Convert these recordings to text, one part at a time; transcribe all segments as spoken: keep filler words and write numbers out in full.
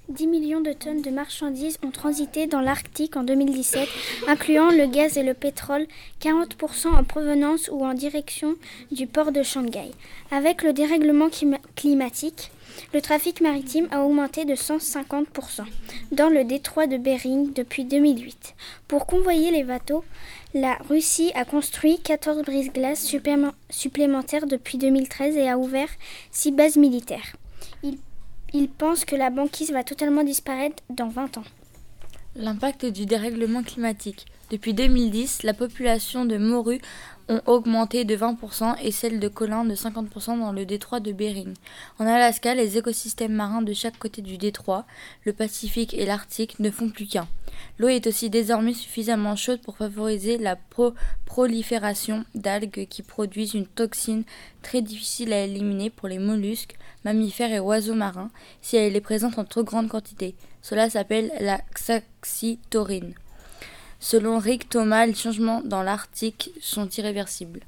dix millions de tonnes de marchandises ont transité dans l'Arctique en deux mille dix-sept, incluant le gaz et le pétrole, quarante pour cent en provenance ou en direction du port de Shanghai. Avec le dérèglement climatique, le trafic maritime a augmenté de cent cinquante pour cent dans le détroit de Bering depuis deux mille huit. Pour convoyer les bateaux, la Russie a construit quatorze brise-glaces supplémentaires depuis deux mille treize et a ouvert six bases militaires. Il, il pense que la banquise va totalement disparaître dans vingt ans. L'impact du dérèglement climatique. Depuis deux mille dix, la population de morues ont augmenté de vingt pour cent et celle de colins de cinquante pour cent dans le détroit de Bering. En Alaska, les écosystèmes marins de chaque côté du détroit, le Pacifique et l'Arctique, ne font plus qu'un. L'eau est aussi désormais suffisamment chaude pour favoriser la pro- prolifération d'algues qui produisent une toxine très difficile à éliminer pour les mollusques, mammifères et oiseaux marins si elle est présente en trop grande quantité. Cela s'appelle la saxitourine. Selon Rick Thomas, les changements dans l'Arctique sont irréversibles.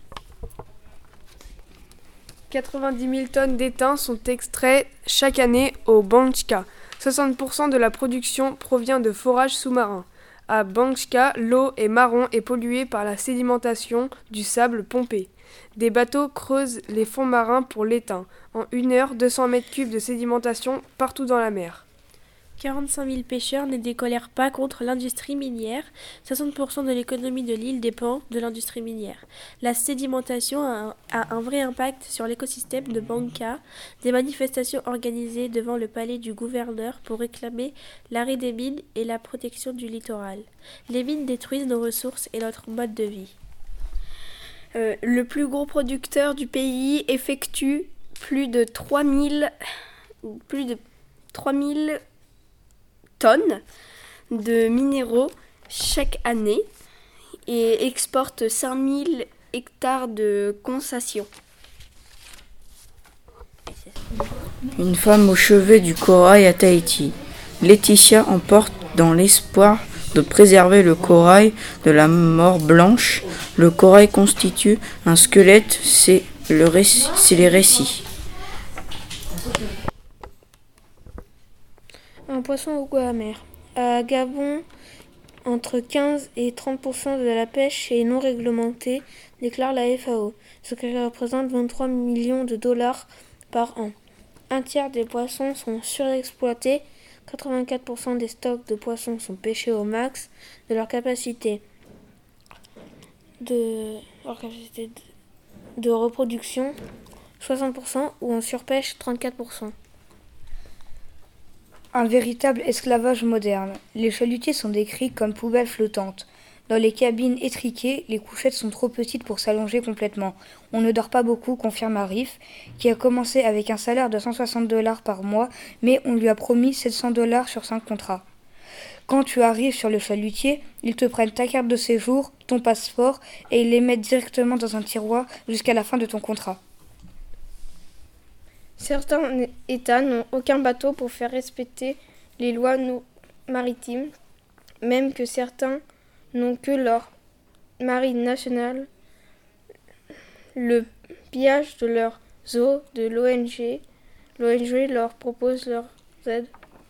quatre-vingt-dix mille tonnes d'étain sont extraites chaque année au Banjka. soixante pour cent de la production provient de forages sous-marins. À Banjka, l'eau est marron et polluée par la sédimentation du sable pompé. Des bateaux creusent les fonds marins pour l'étain. En une heure, deux cents mètres cubes de sédimentation partout dans la mer. quarante-cinq mille pêcheurs ne décolèrent pas contre l'industrie minière. soixante pour cent de l'économie de l'île dépend de l'industrie minière. La sédimentation a un, a un vrai impact sur l'écosystème de Banjka. Des manifestations organisées devant le palais du gouverneur pour réclamer l'arrêt des mines et la protection du littoral. Les mines détruisent nos ressources et notre mode de vie. Euh, le plus gros producteur du pays effectue plus de trois mille, plus de trois mille tonnes de minéraux chaque année et exporte cinq mille hectares de concessions. Une femme au chevet du corail à Tahiti. Laetitia emporte dans l'espoir de préserver le corail de la mort blanche. Le corail constitue un squelette, c'est, le récit, c'est les récits. Un poisson au goût amer. À Gabon, entre quinze et trente pour cent de la pêche est non réglementée, déclare la F A O, ce qui représente vingt-trois millions de dollars par an. Un tiers des poissons sont surexploités, quatre-vingt-quatre pour cent des stocks de poissons sont pêchés au max de leur capacité de, leur capacité de, de reproduction, soixante pour cent, ou en surpêche, trente-quatre pour cent. Un véritable esclavage moderne. Les chalutiers sont décrits comme poubelles flottantes. Dans les cabines étriquées, les couchettes sont trop petites pour s'allonger complètement. On ne dort pas beaucoup, confirme Arif, qui a commencé avec un salaire de cent soixante dollars par mois, mais on lui a promis sept cents dollars sur cinq contrats. Quand tu arrives sur le chalutier, ils te prennent ta carte de séjour, ton passeport, et ils les mettent directement dans un tiroir jusqu'à la fin de ton contrat. Certains États n'ont aucun bateau pour faire respecter les lois maritimes, même que certains n'ont que leur marine nationale. Le pillage de leurs eaux de l'O N G, l'O N G leur propose leurs aides.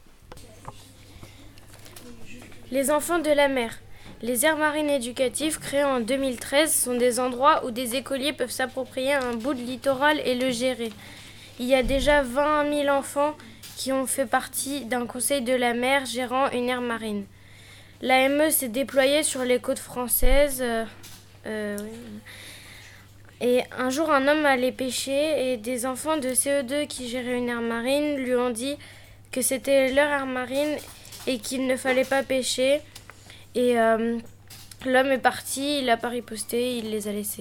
Les enfants de la mer. Les aires marines éducatives créées en deux mille treize sont des endroits où des écoliers peuvent s'approprier un bout de littoral et le gérer. Il y a déjà vingt mille enfants qui ont fait partie d'un conseil de la mer gérant une aire marine. L'A M E s'est déployée sur les côtes françaises. Euh, euh, oui. Et un jour, un homme allait pêcher et des enfants de C E deux qui géraient une aire marine lui ont dit que c'était leur aire marine et qu'il ne fallait pas pêcher. Et euh, l'homme est parti, il n'a pas riposté, il les a laissés.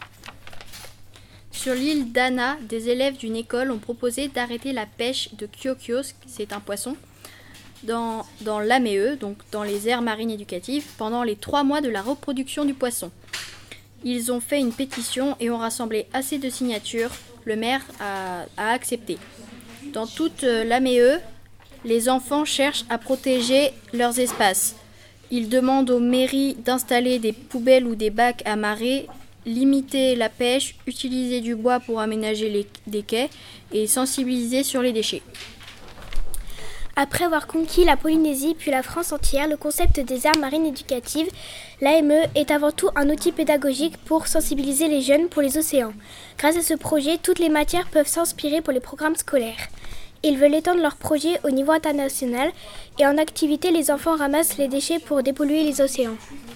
Sur l'île d'Anna, des élèves d'une école ont proposé d'arrêter la pêche de kyokyos, c'est un poisson, dans, dans l'A M E, donc dans les aires marines éducatives, pendant les trois mois de la reproduction du poisson. Ils ont fait une pétition et ont rassemblé assez de signatures. Le maire a, a accepté. Dans toute l'A M E, les enfants cherchent à protéger leurs espaces. Ils demandent aux mairies d'installer des poubelles ou des bacs à marée, limiter la pêche, utiliser du bois pour aménager les, des quais et sensibiliser sur les déchets. Après avoir conquis la Polynésie puis la France entière, le concept des aires marines éducatives, l'A M E, est avant tout un outil pédagogique pour sensibiliser les jeunes pour les océans. Grâce à ce projet, toutes les matières peuvent s'inspirer pour les programmes scolaires. Ils veulent étendre leur projet au niveau international et en activité, les enfants ramassent les déchets pour dépolluer les océans.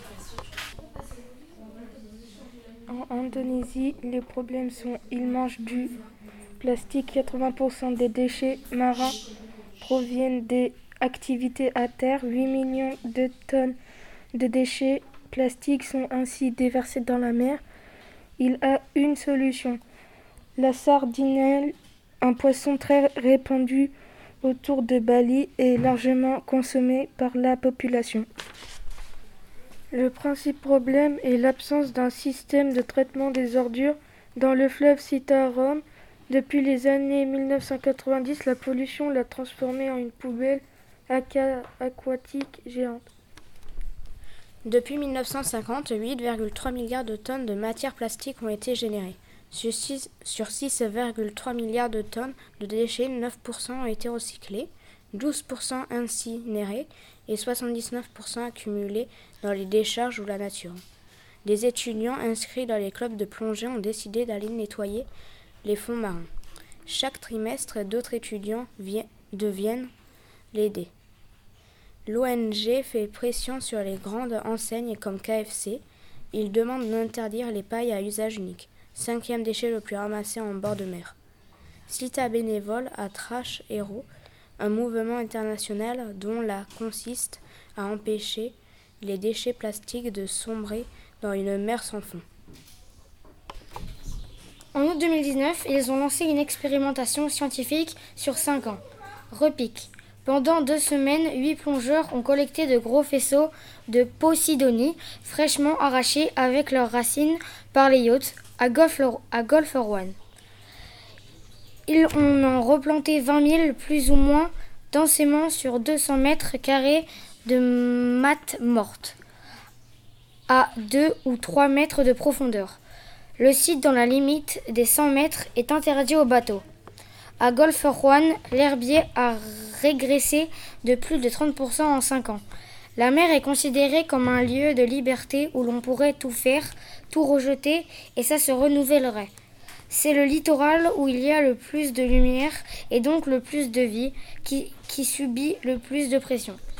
En Indonésie, les problèmes sont ils mangent du plastique. quatre-vingts pour cent des déchets marins proviennent des activités à terre. huit millions de tonnes de déchets plastiques sont ainsi déversés dans la mer. Il a une solution. La sardinelle, un poisson très répandu autour de Bali, est largement consommé par la population. Le principal problème est l'absence d'un système de traitement des ordures dans le fleuve Citarum. Depuis les années mille neuf cent quatre-vingt-dix, la pollution l'a transformé en une poubelle aqua- aquatique géante. Depuis mille neuf cent cinquante, huit virgule trois milliards de tonnes de matières plastiques ont été générées. Sur six, sur six virgule trois milliards de tonnes de déchets, neuf pour cent ont été recyclés, douze pour cent incinérés et soixante-dix-neuf pour cent accumulés dans les décharges ou la nature. Des étudiants inscrits dans les clubs de plongée ont décidé d'aller nettoyer les fonds marins. Chaque trimestre, d'autres étudiants vi- deviennent l'aider. L'O N G fait pression sur les grandes enseignes comme K F C. Il demande d'interdire les pailles à usage unique, cinquième déchet le plus ramassé en bord de mer. Cita bénévole à Trash Hero, un mouvement international dont la consiste à empêcher les déchets plastiques de sombrer dans une mer sans fond. En août deux mille dix-neuf, ils ont lancé une expérimentation scientifique sur cinq ans. Repique. Pendant deux semaines, huit plongeurs ont collecté de gros faisceaux de Posidonie fraîchement arrachés avec leurs racines par les yachts à Golf, à Golf One. Ils en ont replanté vingt mille plus ou moins densément sur deux cents mètres carrés de matte morte, à deux ou trois mètres de profondeur. Le site, dans la limite des cent mètres, est interdit aux bateaux. À Golf One, l'herbier a régressé de plus de trente pour cent en cinq ans. La mer est considérée comme un lieu de liberté où l'on pourrait tout faire, tout rejeter, et ça se renouvellerait. C'est le littoral où il y a le plus de lumière et donc le plus de vie qui, qui subit le plus de pression.